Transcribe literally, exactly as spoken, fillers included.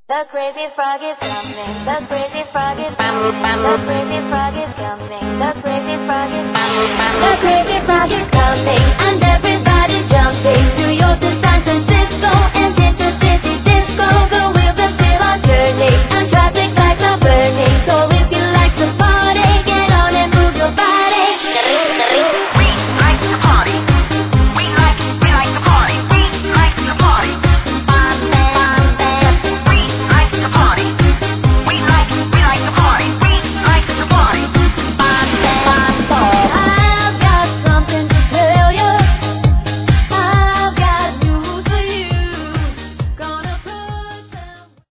The crazy frog is coming, the crazy frog is coming, the crazy frog is coming, the crazy frog is coming, the crazy frog is coming, and everybody's jumping to your